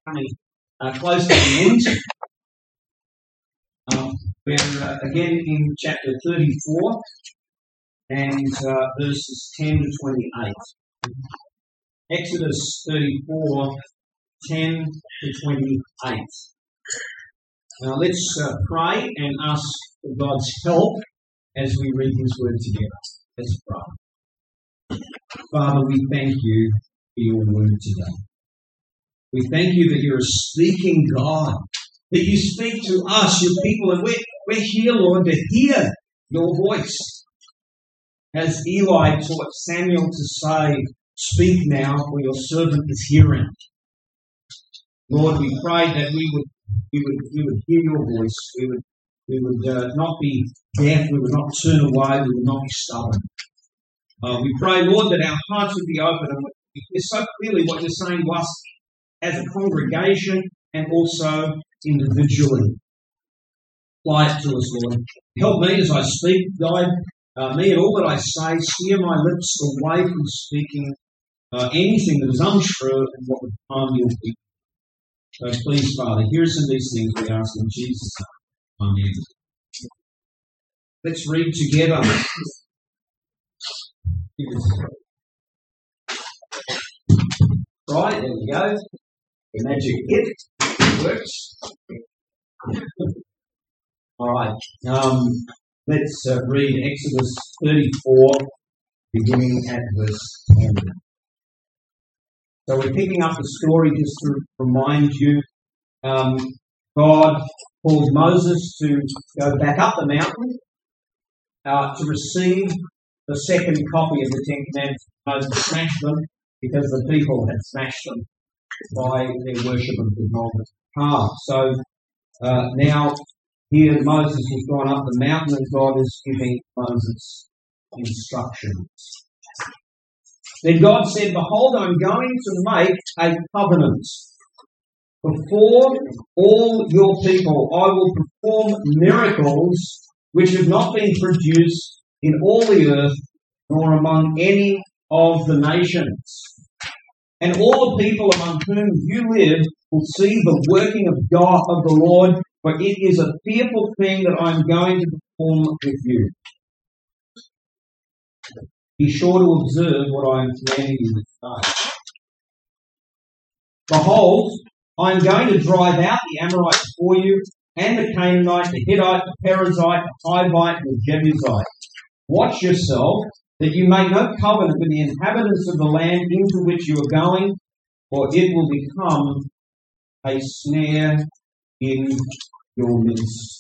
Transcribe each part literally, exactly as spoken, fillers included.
coming uh, close to the end. Um, we're uh, again in chapter thirty-four and uh, verses ten to twenty-eight. Exodus thirty-four, ten to twenty-eight. Now let's uh, pray and ask for God's help as we read His word together. Let's pray. Father, we thank you for your word today. We thank you that you're a speaking God, that you speak to us, your people, and we're, we're here, Lord, to hear your voice. As Eli taught Samuel to say, speak now, for your servant is hearing. Lord, we pray that we would we would we would hear your voice. We would we would uh, not be deaf. We would not turn away. We would not be stubborn. Uh, we pray, Lord, that our hearts would be open and we hear so clearly what you're saying to us as a congregation and also individually. Apply it to us, Lord. Help me as I speak. Guide uh, me in all that I say. Steer my lips away from speaking uh, anything that is untrue and what would harm your people. So please, Father, hear us in these things, we ask in Jesus' name. Amen. Let's read together. Right, there we go. The magic hit. It works. All right. Um, let's uh, read Exodus thirty-four, beginning at verse ten. So we're picking up the story just to remind you. Um, God called Moses to go back up the mountain uh, to receive the second copy of the Ten Commandments. Moses smashed them because the people had smashed them by their worship of the golden calf. So uh, now here Moses has gone up the mountain and God is giving Moses instructions. Then God said, behold, I'm going to make a covenant. Before all your people, I will perform miracles which have not been produced in all the earth, nor among any of the nations. And all the people among whom you live will see the working of God, of the Lord, for it is a fearful thing that I am going to perform with you. Be sure to observe what I am commanding you to say. Behold, I am going to drive out the Amorite before you, and the Canaanite, the Hittite, the Perizzite, the Hivite, and the Jebusite. Watch yourself, that you make no covenant with the inhabitants of the land into which you are going, or it will become a snare in your midst.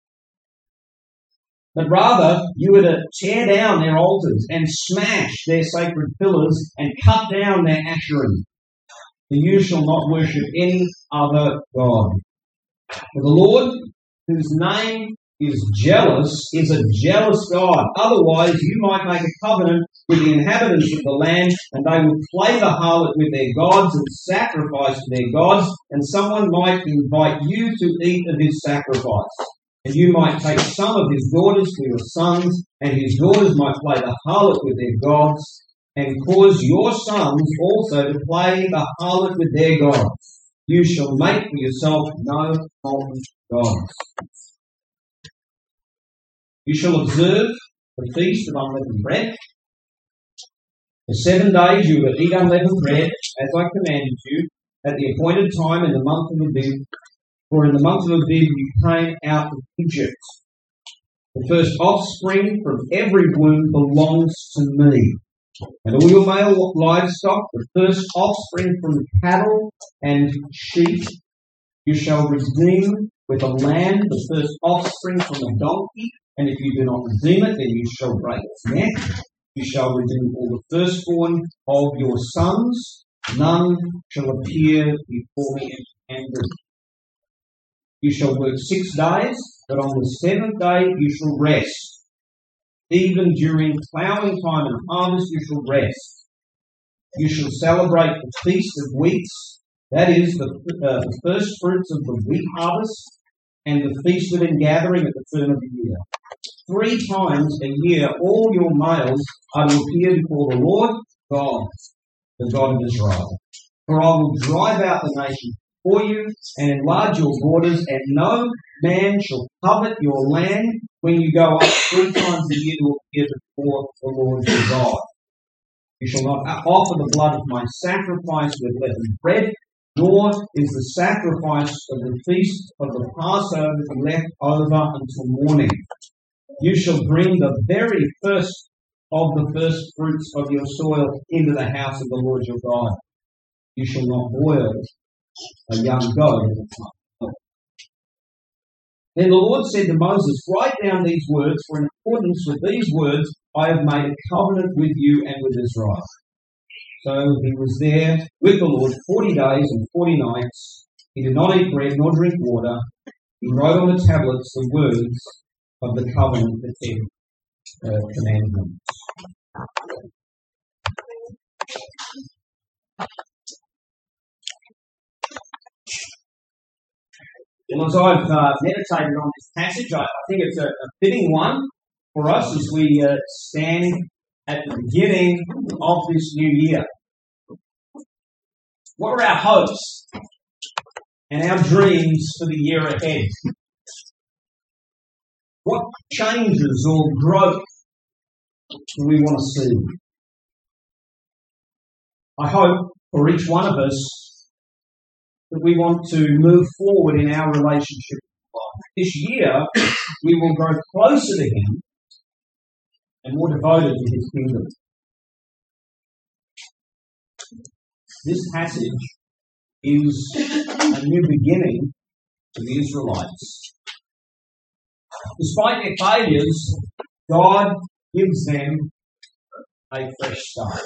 But rather, you are to tear down their altars and smash their sacred pillars and cut down their Asherim. For you shall not worship any other god. For the Lord, whose name is jealous, is a jealous God. Otherwise, you might make a covenant with the inhabitants of the land, and they would play the harlot with their gods and sacrifice to their gods, and someone might invite you to eat of his sacrifice. And you might take some of his daughters for your sons, and his daughters might play the harlot with their gods, and cause your sons also to play the harlot with their gods. You shall make for yourself no common gods. You shall observe the feast of unleavened bread. For seven days you will eat unleavened bread, as I commanded you, at the appointed time in the month of Abib. For in the month of Abib you came out of Egypt. The first offspring from every womb belongs to me. And all your male livestock, the first offspring from cattle and sheep, you shall redeem with a lamb, the first offspring from a donkey. And if you do not redeem it, then you shall break its neck. You shall redeem all the firstborn of your sons. None shall appear before me empty-handed. You shall work six days, but on the seventh day you shall rest. Even during ploughing time and harvest you shall rest. You shall celebrate the Feast of Weeks, that is, the, uh, the first fruits of the wheat harvest, and the Feast of Ingathering at the turn of the year. Three times a year all your males are to appear before the Lord God, the God of Israel. For I will drive out the nation for you and enlarge your borders, and no man shall covet your land when you go up three times a year to appear before the Lord your God. You shall not offer the blood of my sacrifice with leavened bread, nor is the sacrifice of the feast of the Passover left over until morning. You shall bring the very first of the first fruits of your soil into the house of the Lord your God. You shall not boil a young goat in the pot. Then the Lord said to Moses, write down these words, for in accordance with these words I have made a covenant with you and with Israel. So he was there with the Lord forty days and forty nights. He did not eat bread nor drink water. He wrote on the tablets the words of the covenant, the ten uh, commandments. Well, as I've uh, meditated on this passage, I, I think it's a, a fitting one for us as we uh, stand at the beginning of this new year. What are our hopes and our dreams for the year ahead? What changes or growth do we want to see? I hope for each one of us that we want to move forward in our relationship with God. This year, we will grow closer to Him and more devoted to His kingdom. This passage is a new beginning for the Israelites. Despite their failures, God gives them a fresh start.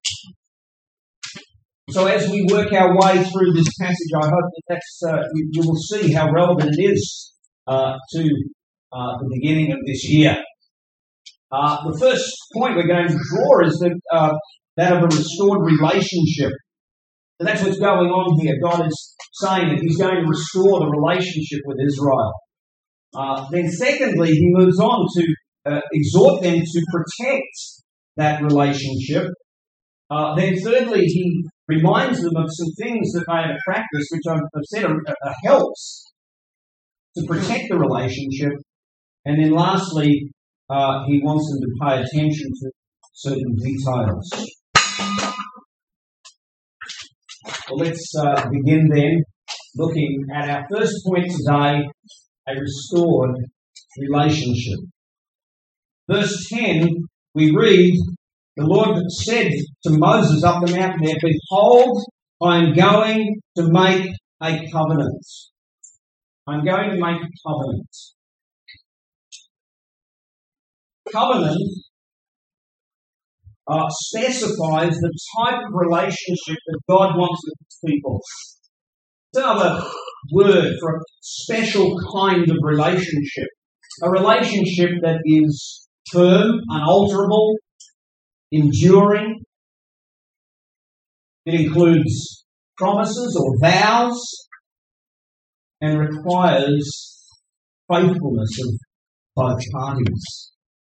So as we work our way through this passage, I hope that that's, uh, you, you will see how relevant it is uh, to uh, the beginning of this year. Uh, the first point we're going to draw is that, uh, that of a restored relationship. And that's what's going on here. God is saying that He's going to restore the relationship with Israel. Uh, then secondly, He moves on to uh, exhort them to protect that relationship. Uh, then thirdly, He reminds them of some things that they are to practice, which I've, I've said are, are helps to protect the relationship. And then lastly, uh, He wants them to pay attention to certain details. Well, let's uh, begin then looking at our first point today, a restored relationship. Verse ten, we read, the Lord said to Moses up the mountain there, behold, I am going to make a covenant. I'm going to make a covenant. Covenant uh, specifies the type of relationship that God wants with His people. It's another word for a special kind of relationship. A relationship that is firm, unalterable, enduring. It includes promises or vows and requires faithfulness of both parties.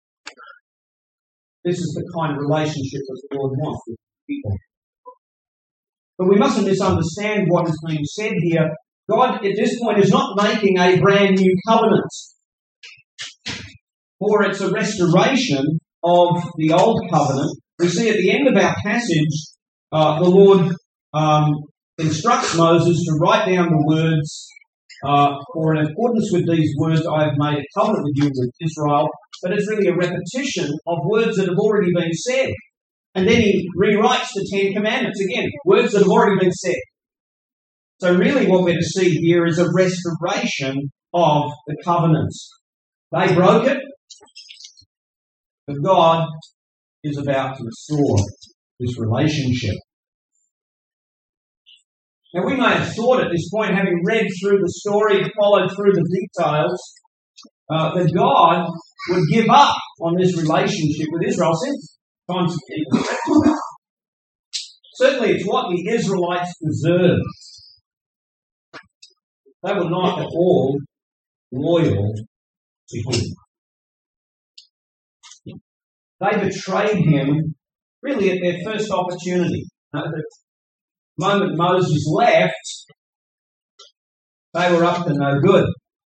This is the kind of relationship that the Lord wants with people. But we mustn't misunderstand what is being said here. God, at this point, is not making a brand new covenant, or it's a restoration of the old covenant. We see at the end of our passage, uh, the Lord um, instructs Moses to write down the words, uh, for in accordance with these words I have made a covenant with you with Israel. But it's really a repetition of words that have already been said. And then He rewrites the Ten Commandments again, words that have already been said. So really what we're to see here is a restoration of the covenant. They broke it, but God is about to restore this relationship. Now we may have thought at this point, having read through the story and followed through the details, uh, that God would give up on this relationship with Israel since times of Certainly it's what the Israelites deserved. They were not at all loyal to Him. They betrayed Him really at their first opportunity. Uh, the moment Moses left, They were up to no good.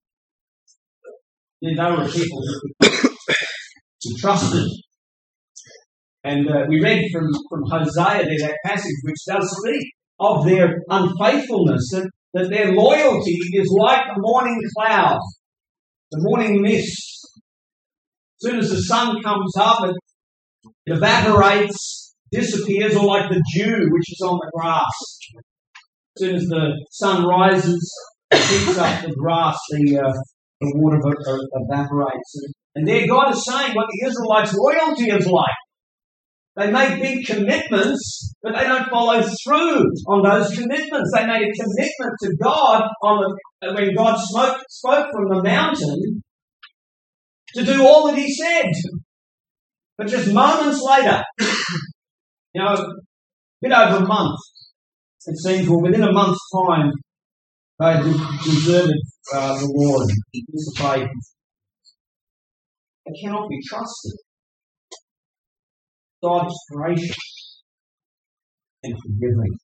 They were people who could be trusted. And uh, we read from, from Hosea there, that passage which does speak of their unfaithfulness, that, that their loyalty is like the morning cloud, the morning mist. As soon as the sun comes up, it, it evaporates, disappears, or like the dew which is on the grass. As soon as the sun rises, it picks up the grass, the, uh, the water evaporates. And there God is saying what the Israelites' loyalty is like. They make big commitments, but they don't follow through on those commitments. They made a commitment to God on the, when God spoke, spoke from the mountain to do all that He said. But just moments later, you know, a bit over a month, it seems, well, within a month's time, they had deserted uh, the Lord and disobeyed. They cannot be trusted. God is gracious and forgiving.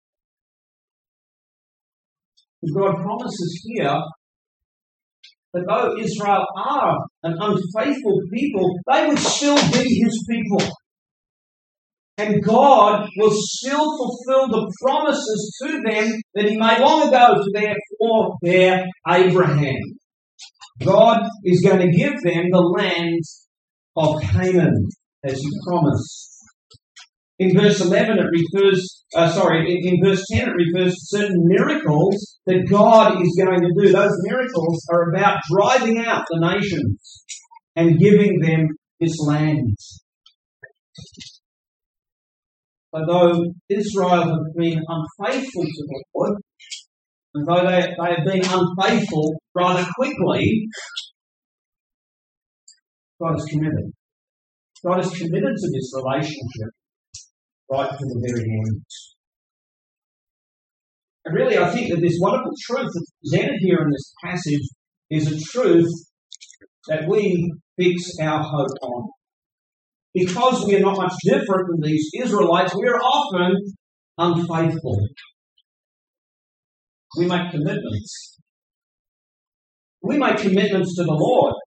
God promises here that though Israel are an unfaithful people, they would still be His people. And God will still fulfill the promises to them that He made long ago to their forebear Abraham. God is going to give them the land of Canaan, as He promised. In verse eleven, it refers, uh, sorry, in, in verse ten, it refers to certain miracles that God is going to do. Those miracles are about driving out the nations and giving them this land. Although Israel have been unfaithful to the Lord, and though they, they have been unfaithful rather quickly, God is committed. God is committed to this relationship right to the very end. And really, I think that this wonderful truth that's presented here in this passage is a truth that we fix our hope on. Because we are not much different than these Israelites, we are often unfaithful. We make commitments. We make commitments to the Lord.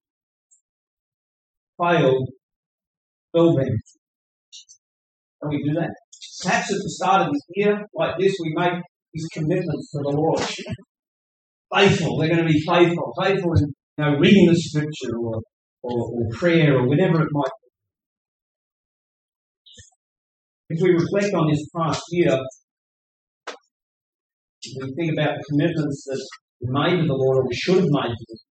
Fail. Well then, can we do that? Perhaps at the start of the year, like this, we make these commitments to the Lord. Faithful, we're going to be faithful. Faithful in, you know, reading the Scripture or, or, or prayer or whatever it might be. If we reflect on this past year, we think about the commitments that we made to the Lord or we should have made to Him.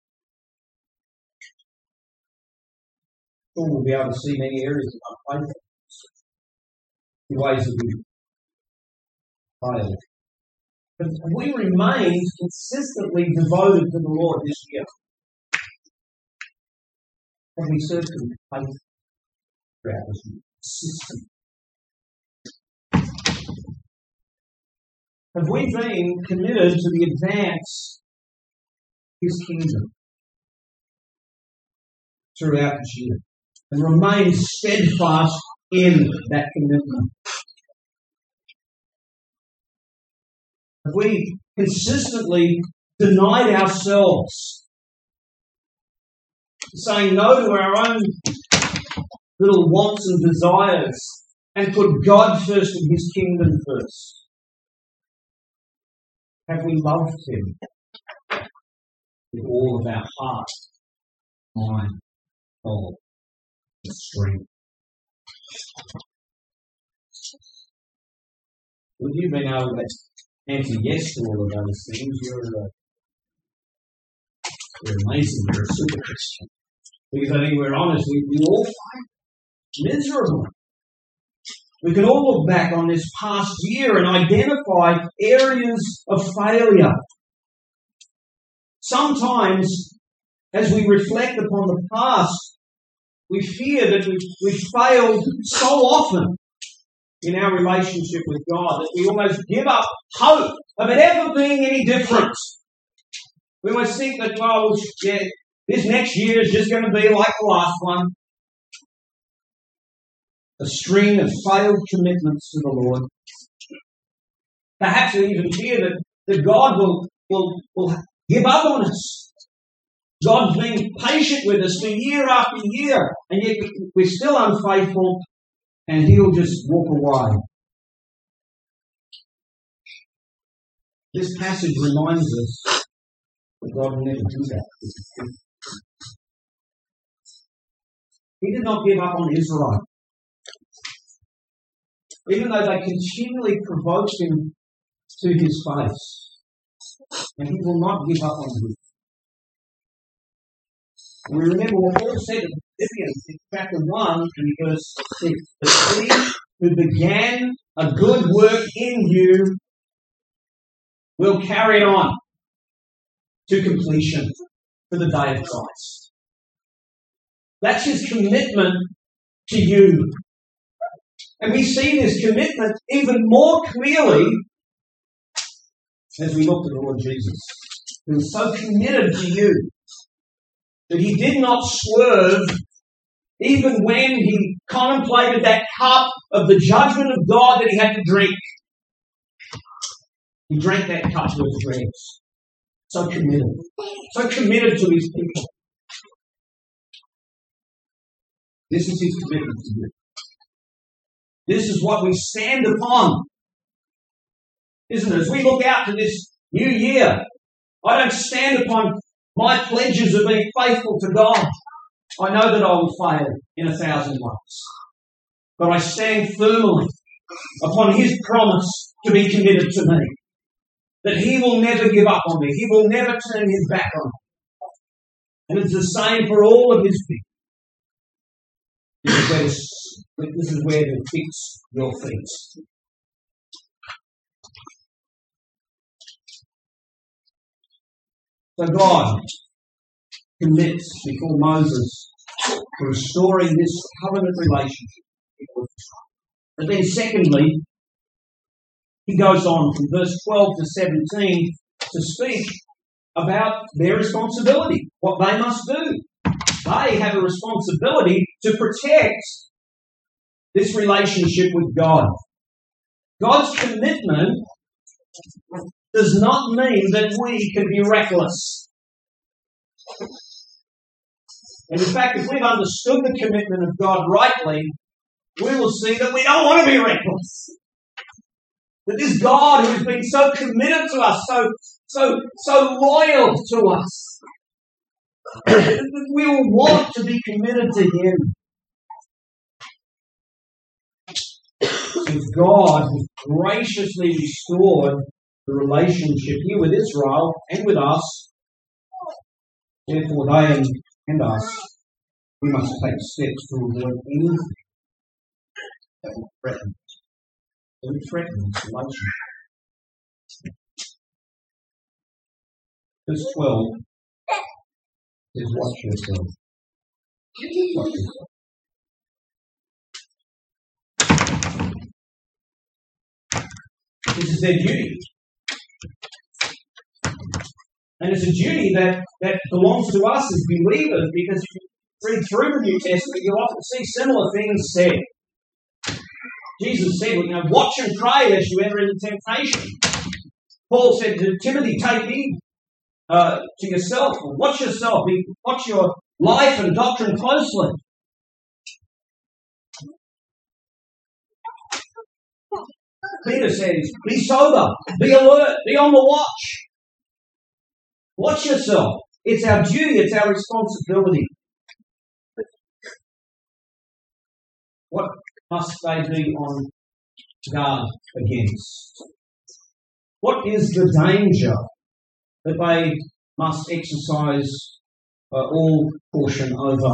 We'll be able to see many areas of unfaithfulness, the ways that we failed. But we remained consistently devoted to the Lord this year. And we served Him faithfully throughout this year. Consistent. Have we been committed to the advance of His kingdom throughout this year? And remain steadfast in that commitment. Have we consistently denied ourselves, saying no to our own little wants and desires, and put God first and His kingdom first? Have we loved Him with all of our heart, mind, soul, strength? Would you been able to answer yes to all of those things? You're, uh, you're amazing. You're a super Christian. Because I think we're honest, we, we all find miserable. We can all look back on this past year and identify areas of failure. Sometimes, as we reflect upon the past, we fear that we've, we've failed so often in our relationship with God that we almost give up hope of it ever being any different. We almost think that, well, yeah, this next year is just going to be like the last one. A string of failed commitments to the Lord. Perhaps we even fear that, that God will will, will give up on us. God's been patient with us for year after year, and yet we're still unfaithful, and He'll just walk away. This passage reminds us that God will never do that. He did not give up on Israel. Even though they continually provoked Him to His face, and He will not give up on them. We remember what Paul said in Philippians in chapter one and verse six, that He who began a good work in you will carry it on to completion for the day of Christ. That's His commitment to you. And we see this commitment even more clearly as we look to the Lord Jesus, who is so committed to you that He did not swerve even when He contemplated that cup of the judgment of God that He had to drink. He drank that cup to its dregs. So committed. So committed to His people. This is His commitment to you. This is what we stand upon. Isn't it? As we look out to this new year, I don't stand upon my pledges of being faithful to God. I know that I will fail in a thousand ways. But I stand firmly upon His promise to be committed to me. That He will never give up on me. He will never turn His back on me. And it's the same for all of His people. This is where to fix your feet. So God commits before Moses to restoring this covenant relationship with Israel. But then secondly, He goes on from verse twelve to seventeen to speak about their responsibility, what they must do. They have a responsibility to protect this relationship with God. God's commitment does not mean that we can be reckless. And in fact, if we've understood the commitment of God rightly, we will see that we don't want to be reckless. That this God who has been so committed to us, so, so, so loyal to us, we will want to be committed to Him. Since God has graciously restored the relationship here with Israel and with us, therefore they and, and us, we must take steps to avoid anything that will threaten, that will threaten this relationship. Verse twelve says, watch yourself. Watch yourself. This is their duty. And it's a duty that, that belongs to us as believers, because if you read through the New Testament, you'll often see similar things said. Jesus said, you know, watch and pray lest you enter into temptation. Paul said to Timothy, take heed uh, to yourself, or watch yourself, be, watch your life and doctrine closely. Peter says, be sober, be alert, be on the watch. Watch yourself. It's our duty, it's our responsibility. What must they be on guard against? What is the danger that they must exercise uh, all caution over?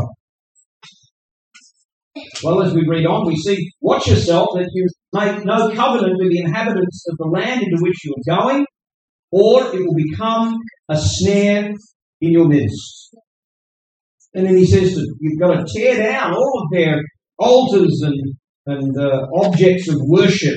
Well, as we read on, we see, watch yourself that you make no covenant with the inhabitants of the land into which you are going, or it will become a snare in your midst. And then he says that you've got to tear down all of their altars and, and uh, objects of worship.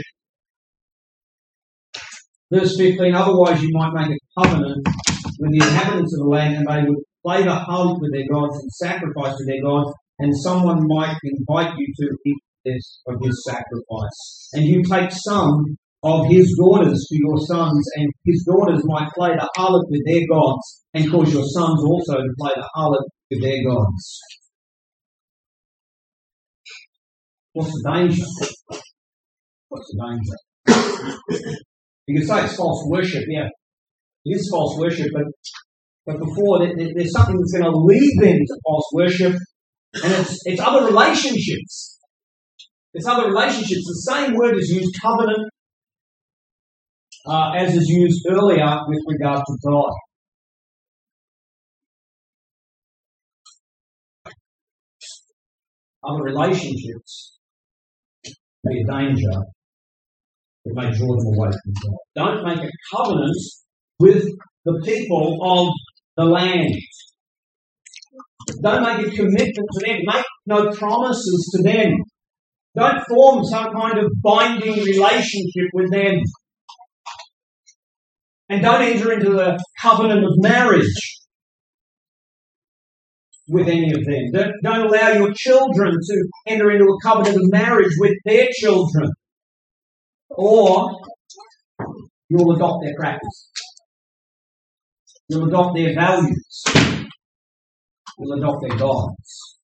Verse fifteen, otherwise you might make a covenant with the inhabitants of the land, and they would play the harlot with their gods and sacrifice to their gods, and someone might invite you to eat this of his sacrifice. And you take some of his daughters to your sons, and his daughters might play the harlot with their gods, and cause your sons also to play the harlot with their gods. What's the danger? What's the danger? You can say it's false worship, yeah. It is false worship, but, but before, there's something that's going to lead them to false worship, and it's, it's other relationships. It's other relationships. The same word is used, covenant, uh, as is used earlier with regard to God. Other relationships be a danger that may draw them away from God. Don't make a covenant with the people of the land. Don't make a commitment to them. Make no promises to them. Don't form some kind of binding relationship with them. And don't enter into the covenant of marriage with any of them. Don't, don't allow your children to enter into a covenant of marriage with their children. Or you'll adopt their practice. You'll adopt their values. You'll adopt their gods.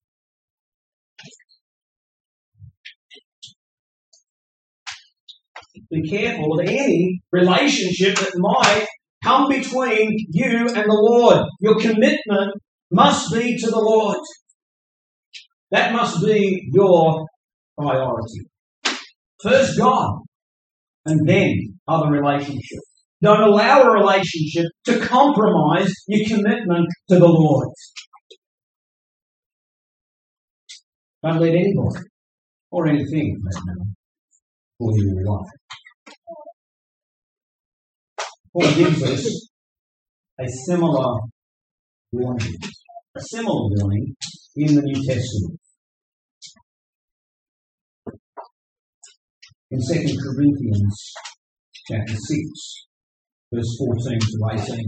Be careful of any relationship that might come between you and the Lord. Your commitment must be to the Lord. That must be your priority. First God, and then other relationships. Don't allow a relationship to compromise your commitment to the Lord. Don't let anybody or anything pull you away. Paul gives us a similar warning. A similar warning in the New Testament. In Second Corinthians chapter six, verse fourteen to eighteen.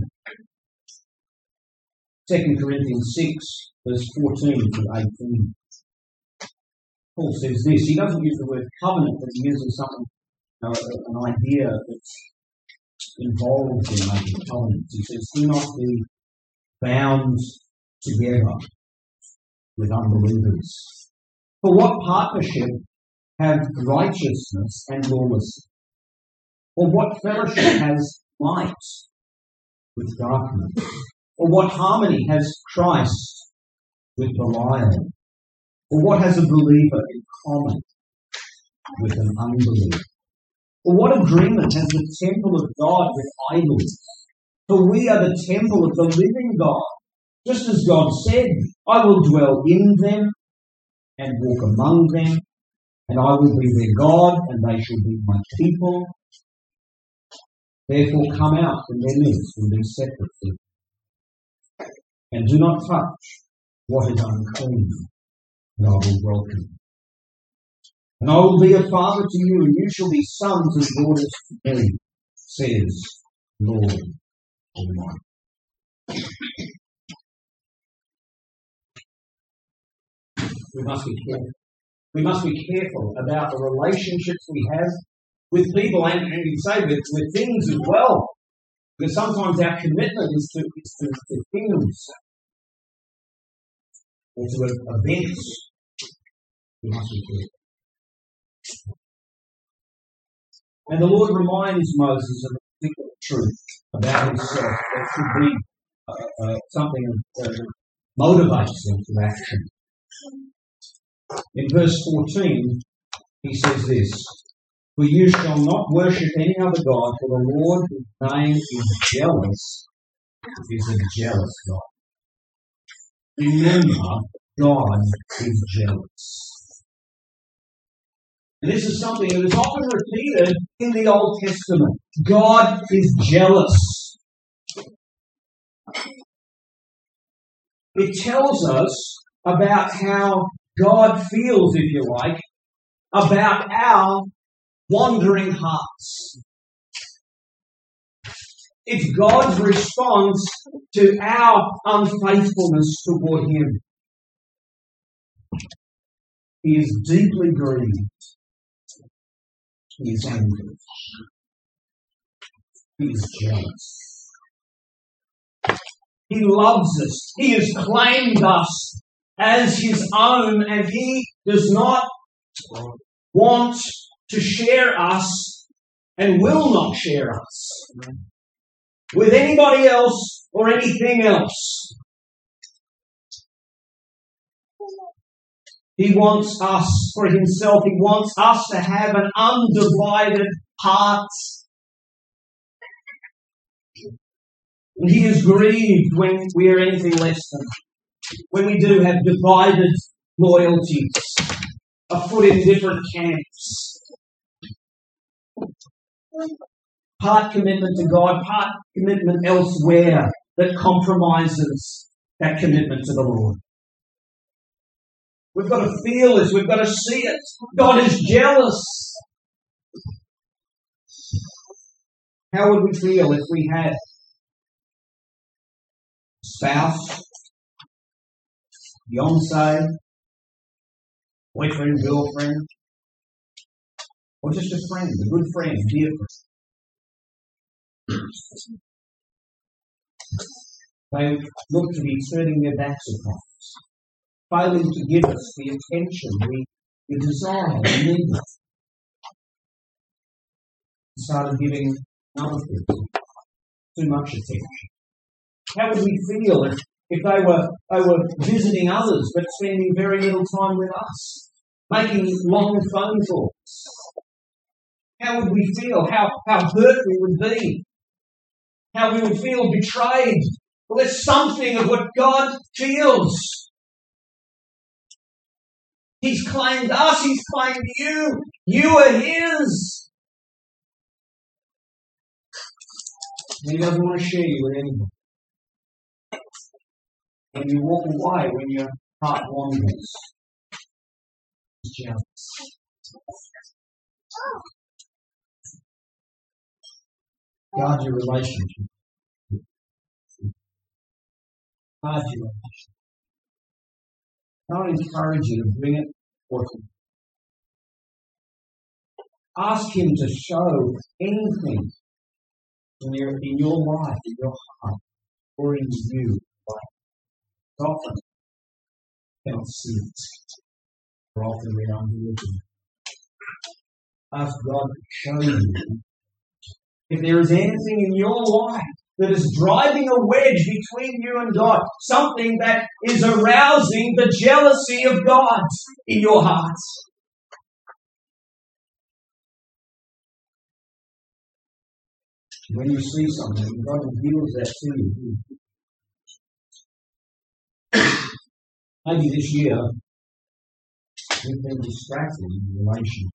Second Corinthians six, verse fourteen to eighteen. Paul says this. He doesn't use the word covenant, but he uses something, you know, an idea that's involved in making covenants. He says, do not be bound together with unbelievers. For what partnership have righteousness and lawlessness? Or what fellowship has light with darkness? Or what harmony has Christ with Belial? Or what has a believer in common with an unbeliever? Or what agreement has the temple of God with idols? For we are the temple of the living God. Just as God said, I will dwell in them and walk among them, and I will be their God, and they shall be my people. Therefore come out from their midst and be separate from them. And do not touch what is unclean, and I will welcome you. And I will be a father to you, and you shall be sons and daughters to me, says Lord Almighty. We must be careful. We must be careful about the relationships we have with people, and, and you say with, with things as well. Because sometimes our commitment is to, is to, to things or to events. We must be careful. And the Lord reminds Moses of a particular truth about himself that should be uh, uh, something that motivates them to action. In verse fourteen, he says this, for you shall not worship any other God, for the Lord whose name is jealous is a jealous God. Remember, God is jealous. And this is something that is often repeated in the Old Testament. God is jealous. It tells us about how God feels, if you like, about our wandering hearts. It's God's response to our unfaithfulness toward Him. He is deeply grieved. He is angry. He is jealous. He loves us. He has claimed us as his own, and he does not want to share us and will not share us with anybody else or anything else. He wants us for himself. He wants us to have an undivided heart. And he is grieved when we are anything less than, when we do have divided loyalties, a foot in different camps. Part commitment to God, part commitment elsewhere that compromises that commitment to the Lord. We've got to feel this. We've got to see it. God is jealous. How would we feel if we had a spouse, fiancé, boyfriend, girlfriend, or just a friend, a good friend, dear friend? They look to be turning their backs upon us, failing to give us the attention we, we desire, we need. Started giving other people too much attention. How would we feel if, if they were they were visiting others but spending very little time with us, making long phone calls? How would we feel? How, how hurt we would be? How we would feel betrayed? Well, there's something of what God feels. He's claimed us. He's claimed you. You are his. He doesn't want to share you with anyone. When you walk away, when your heart wanders, he's jealous. Guard your relationship. Guard your relationship. I encourage you to bring it forth. Ask him to show anything in your, in your life, in your heart, or in you. Often cannot see it. For often we are looking. Ask God to show you if there is anything in your life that is driving a wedge between you and God, something that is arousing the jealousy of God in your heart. When you see something, God reveals that to you. Maybe this year we've been distracted in relation.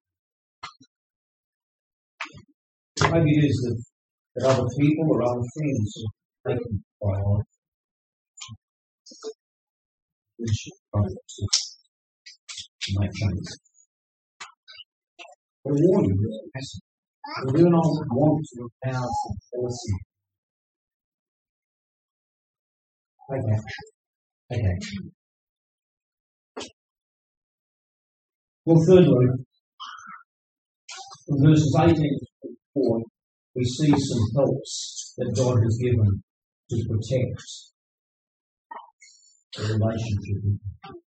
Maybe it is that, that other people or other things are taken priority. We should try to make changes. But I warn you, we do not want to arouse the jealousy. Take action. Take action. Well, thirdly, from verses eighteen to twenty-four, we see some helps that God has given to protect the relationship.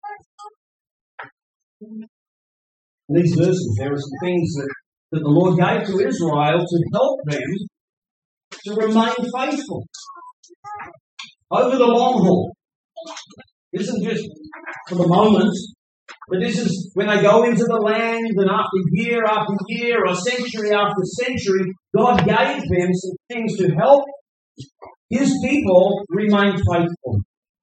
In these verses, there are some things that, that the Lord gave to Israel to help them to remain faithful over the long haul. This isn't just for the moment, but this is when they go into the land, and after year after year or century after century, God gave them some things to help his people remain faithful.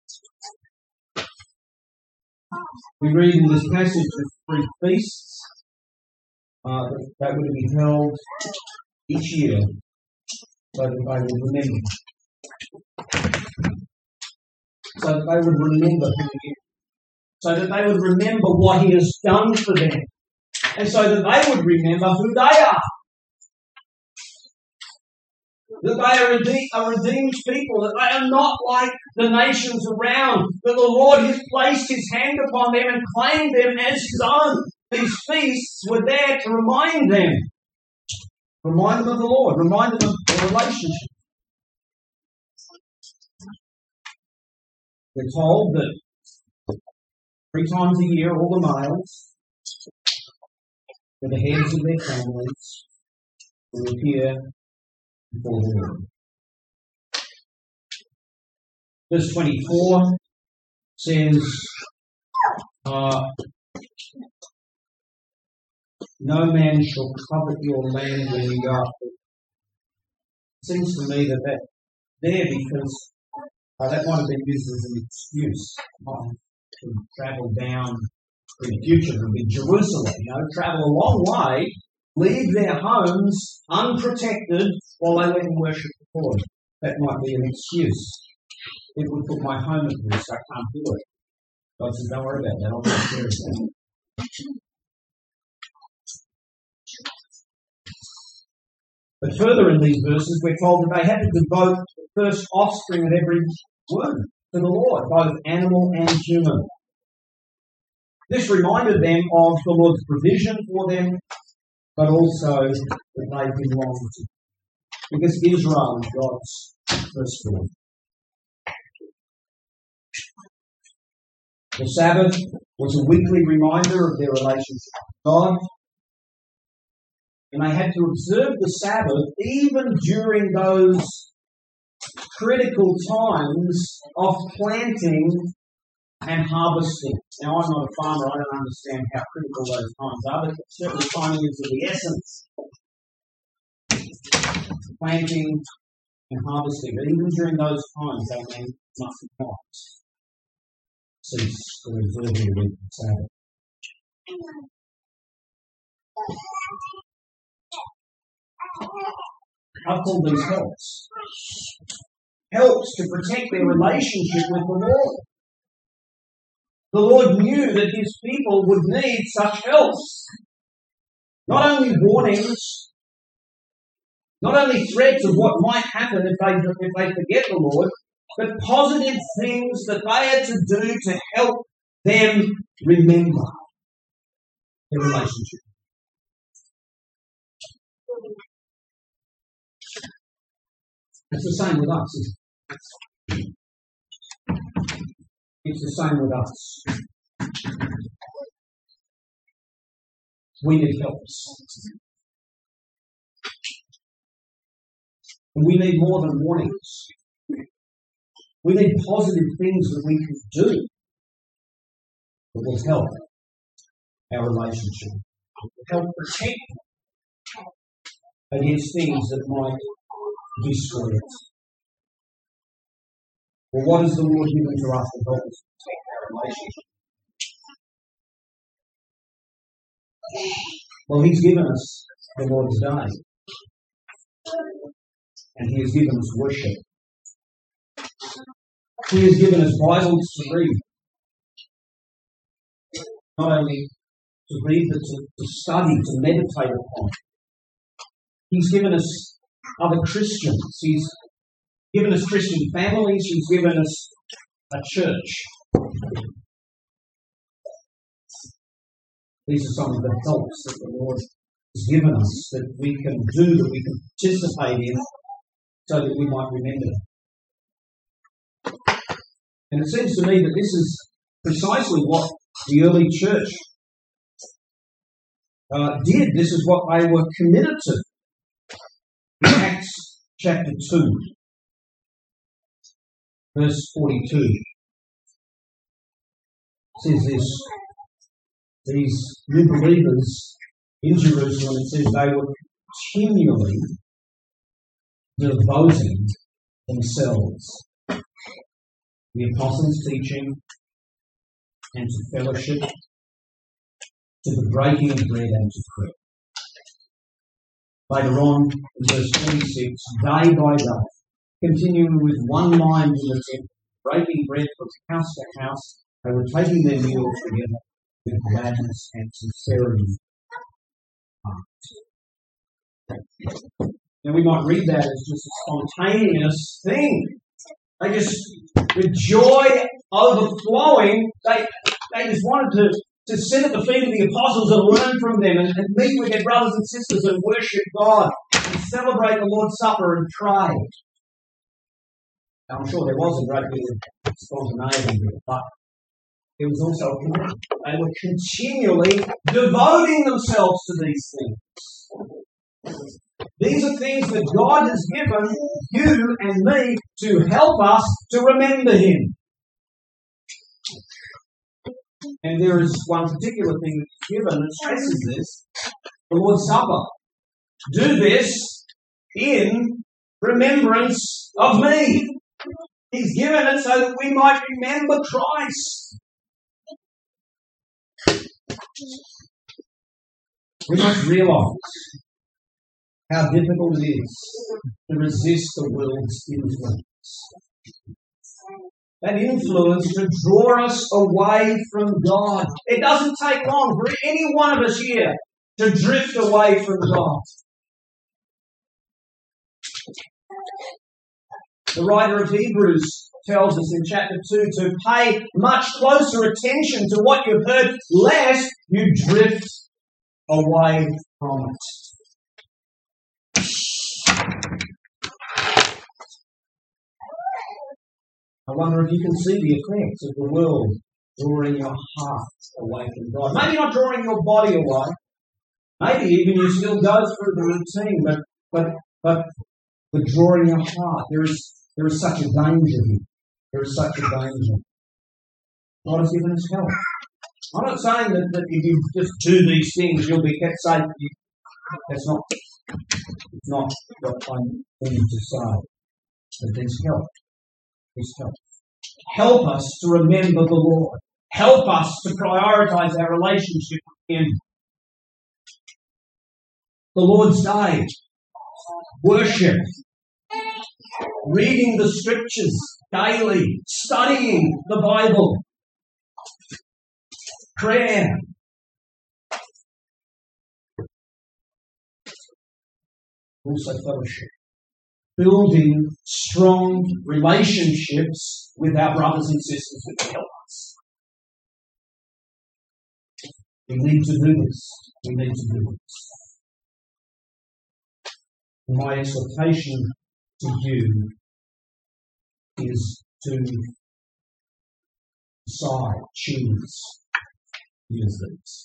We read in this passage of three feasts uh, that, that were to be held each year so that they would remember. So that they would remember who he is. So that they would remember what he has done for them. And so that they would remember who they are. That they are redeemed, a redeemed people. That they are not like the nations around. That the Lord has placed his hand upon them and claimed them as his own. These feasts were there to remind them Remind them of the Lord. Remind them of the relationship. We're told that three times a year all the males, with the heads of their families, will appear before the Lord. Verse twenty-four says, uh, no man shall covet your land when you go up there. It seems to me that that there because uh, that might have been used as an excuse um, to travel down in the future to be Jerusalem, you know, travel a long way, leave their homes unprotected while they went and worshipped the Lord. That might be an excuse. It would put my home at risk. I can't do it. God says, don't worry about that. I'll take care of that. But further in these verses, we're told that they had to devote the first offspring of every womb to the Lord, both animal and human. This reminded them of the Lord's provision for them, but also that they belonged to Him. Because Israel is God's firstborn. The Sabbath was a weekly reminder of their relationship with God. And they had to observe the Sabbath even during those critical times of planting and harvesting. Now, I'm not a farmer. I don't understand how critical those times are, but certainly timing is of the essence. Planting and harvesting. But even during those times, they must not cease from observing the weekly Sabbath. I've called these helps. Helps to protect their relationship with the Lord. The Lord knew that His people would need such helps. Not only warnings, not only threats of what might happen if they, if they forget the Lord, but positive things that they had to do to help them remember their relationship. It's the same with us, isn't it? It's the same with us. We need helps. And we need more than warnings. We need positive things that we can do that will help our relationship, help protect against things that might destroy it. Well, what has the Lord given to us to help us protect our relationship? Well, He's given us the Lord's Day. And He has given us worship. He has given us Bibles to read. Not only to read, but to, to study, to meditate upon. He's given us other Christians. He's given us Christian families. He's given us a church. These are some of the helps that the Lord has given us that we can do, that we can participate in, so that we might remember them. And it seems to me that this is precisely what the early church uh, did. This is what they were committed to. In Acts chapter two, verse forty-two, says this: these new believers in Jerusalem, it says they were continually devoting themselves to the apostles' teaching and to fellowship, to the breaking of bread and to prayer. Later on, in verse twenty-six, day by day, continuing with one mind in the temple, breaking bread from house to house, they were taking their meals together with gladness and sincerity. Now we might read that as just a spontaneous thing. They just, with joy overflowing, they they just wanted to, to sit at the feet of the apostles and learn from them and, and meet with their brothers and sisters and worship God we celebrate the Lord's Supper and pray. Now, I'm sure there was a great deal of spontaneity with it, but it was also a commitment. They were continually devoting themselves to these things. These are things that God has given you and me to help us to remember Him. And there is one particular thing that's given that stresses this, the Lord's Supper. Do this in remembrance of me. He's given it so that we might remember Christ. We must realise how difficult it is to resist the world's influence. That influence to draw us away from God. It doesn't take long for any one of us here to drift away from God. The writer of Hebrews tells us in chapter two to pay much closer attention to what you've heard, lest you drift away from it. I wonder if you can see the effects of the world drawing your heart away from God. Maybe not drawing your body away. Maybe even you still go through the routine, but but but but drawing your heart. There is there is such a danger here. There is such a danger. God has given us help. I'm not saying that, that if you just do these things, you'll be kept safe. You, that's not it's not what I'm meaning to say. But there's help. There's help. Help us to remember the Lord. Help us to prioritise our relationship with Him. The Lord's Day, worship, reading the Scriptures daily, studying the Bible, prayer. Also fellowship. Building strong relationships with our brothers and sisters who can help us. We need to do this. We need to do this. My exhortation to you is to decide, choose, use these.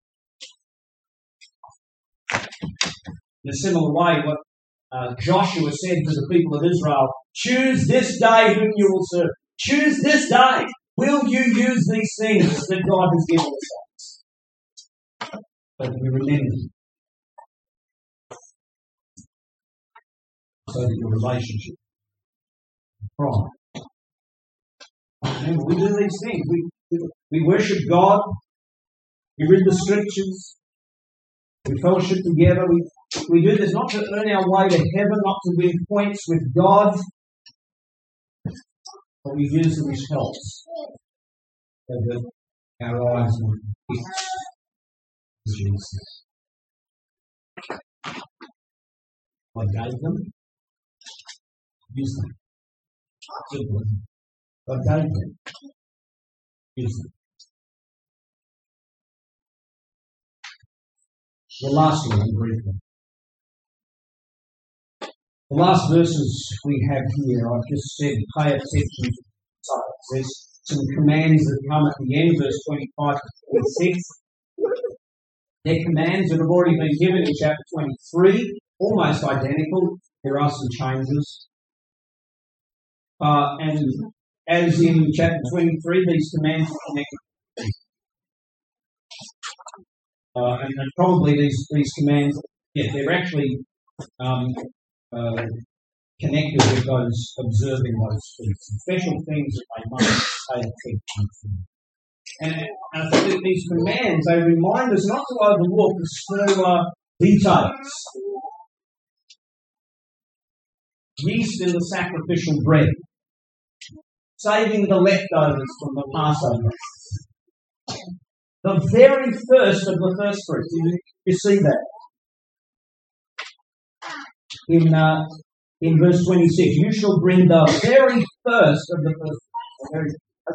In a similar way, what uh, Joshua said to the people of Israel, choose this day whom you will serve. Choose this day. Will you use these things that God has given us? But we remember so that your relationship from. Remember, we do these things. We, we worship God. We read the Scriptures. We fellowship together. We, we do this not to earn our way to heaven, not to win points with God, but we use them as helps so that our eyes will be fixed on Jesus. God gave them. Use them. Simple. God gave them. Use them. The last one, briefly. The last verses we have here, I've just said, pay attention to the titles. There's some commands that come at the end, verse twenty-five to twenty-six. They're commands that have already been given in chapter twenty-three, almost identical. There are some changes. Uh, and as in chapter twenty-three, these commands are connected. Uh, and, and probably these, these commands, yeah, they're actually um, uh, connected with those observing those things, special things that they must pay attention to. And, and I think that these commands, they remind us not to overlook the smaller details. Yeast in the sacrificial bread. Saving the leftovers from the Passover. The very first of the first fruits. You, you see that? In uh, in verse twenty-six. You shall bring the very first of the first. The very,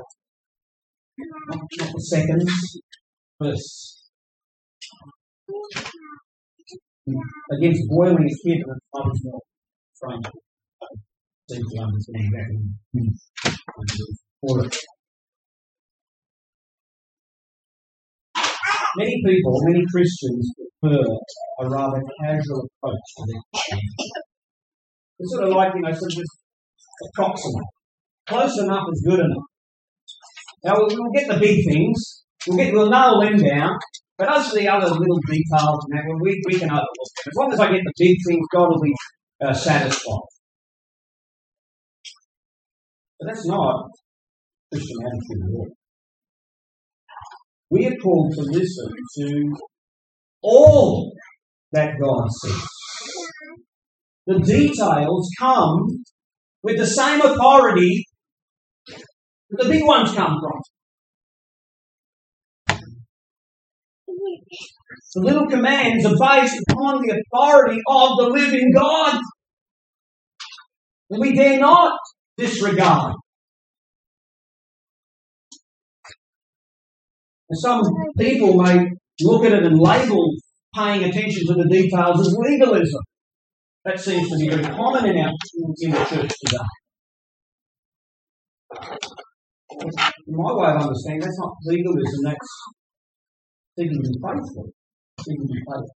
not, not the second. First. against boiling a kid in a mother's milk. Strange. Seems to understand exactly. Many people, many Christians prefer a rather casual approach to their Christianity. It's sort of like, you know, sort of just approximate. Close enough is good enough. Now, we'll, we'll get the big things. We'll get, we'll nail them down. But as for the other little details, and that, well, we, we can overlook them. As long as I get the big things, God will be uh, satisfied. But that's not Christian attitude at all. We are called to listen to all that God says. The details come with the same authority that the big ones come from. The little commands are based upon the authority of the living God. And we dare not disregard. And some people may look at it and label paying attention to the details as legalism. That seems to be very common in our in the church today. In my way of understanding, that's not legalism, that's seeking to be faithful. Seeking to be faithful.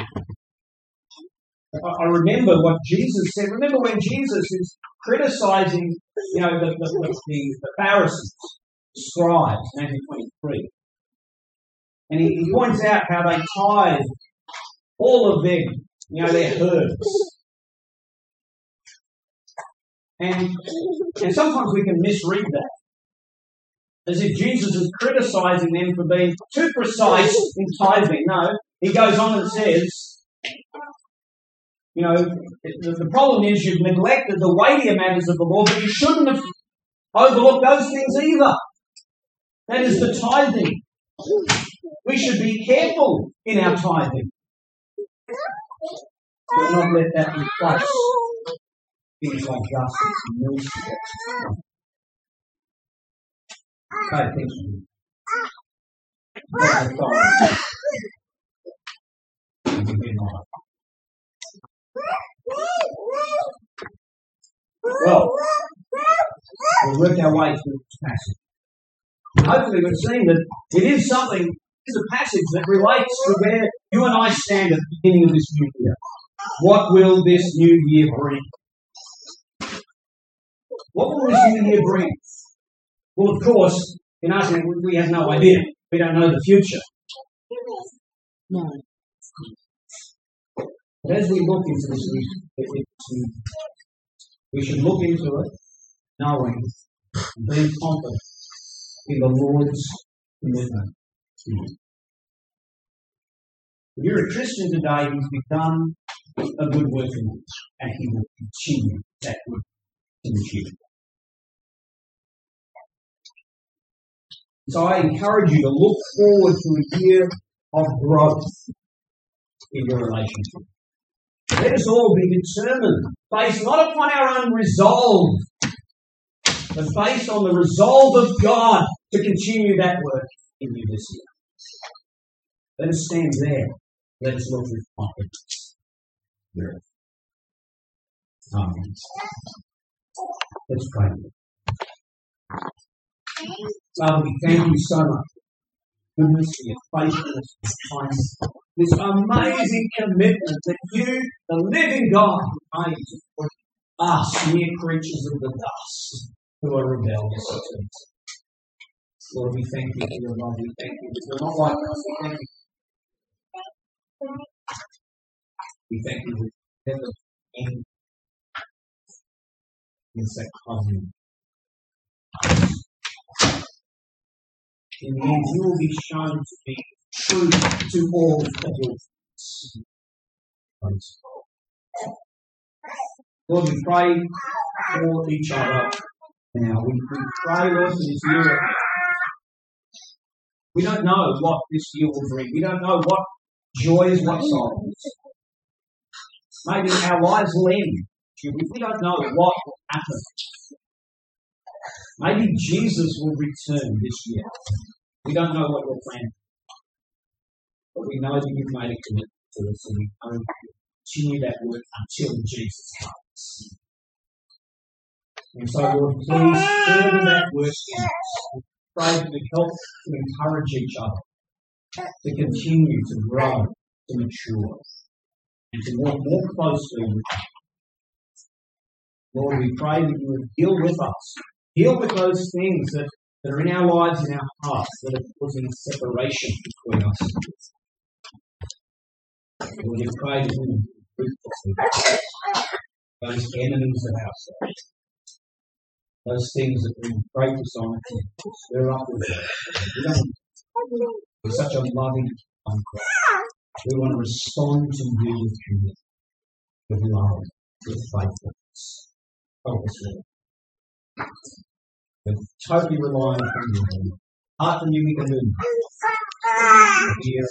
I, I remember what Jesus said. Remember when Jesus is criticizing, you know, the, the, the, the Pharisees, the scribes, Matthew twenty-three. And he, he points out how they tithe all of their, you know, their herbs. And, and sometimes we can misread that. As if Jesus is criticizing them for being too precise in tithing. No, he goes on and says, you know, the, the problem is you've neglected the weightier matters of the law, but you shouldn't have overlooked those things either. That is the tithing. We should be careful in our tithing. But not let that replace things like justice and mercy. Pay attention. Well, we'll work our way through this passage. Hopefully we've seen that it is something, it is a passage that relates to where you and I stand at the beginning of this new year. What will this new year bring? What will this new year bring? Well, of course, in us, we have no idea. We don't know the future. No. But as we look into this, we should look into it knowing and being confident in the Lord's commitment to you. If you're a Christian today, He's begun a good work in you, and He will continue that work in the future. So I encourage you to look forward to a year of growth in your relationship. Let us all be determined, based not upon our own resolve, but based on the resolve of God to continue that work in you this year. Let us stand there. Let us look with confidence. There. Amen. Let's pray. Father, we thank you so much for your goodness, for your faithfulness, for your kindness, this amazing commitment that you, the living God, have made to put us, mere creatures of the dust, who are rebellious against you. Lord, we thank you for your love. We thank you that you're not like us. We thank you. We thank you that never end in that covenant. In the end, you will be shown to be true to all of your things. Lord, we pray for each other now. We, we pray, Lord, for this year. We don't know what this year will bring. We don't know what joys, what sorrows. Maybe our lives will end. We don't know what will happen. Maybe Jesus will return this year. We don't know what your plan is. But we know that you've made a commitment. to us, and we can continue that work until Jesus comes. And so, Lord, please further that work in us. We pray that we help to encourage each other to continue to grow, to mature, and to walk more closely with you. Lord, we pray that you would deal with us. Deal with those things that, that are in our lives, in our hearts, that are causing a separation between us. Lord, we pray that you would ruthlessly those enemies of ourselves, those things that we focus on to stir up with us. We don't, we're such a loving God. We want to respond to you with humility, with love, with faithfulness. Help us, Lord. We're totally reliant on you, Lord. Apart from you, we can do nothing. Here,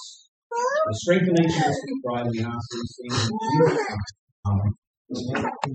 strengthen each of us, we pray, we ask these things in Jesus' name. Amen.